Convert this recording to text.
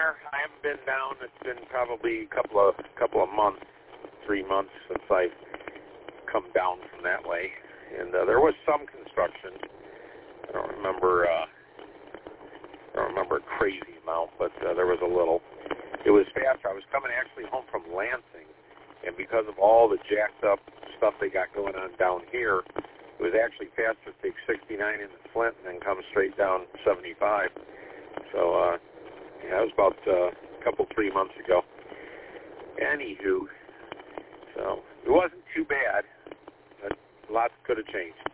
there. I haven't been down. It's been probably a couple of months, 3 months since I've come down from that way. And there was some construction. I don't remember a crazy amount, but there was a little. It was faster. I was coming actually home from Lansing, and because of all the jacked up stuff they got going on down here, it was actually faster to take 69 into Flint and then come straight down 75. So, yeah, that was about a couple, 3 months ago. Anywho, so it wasn't too bad, but lots could have changed.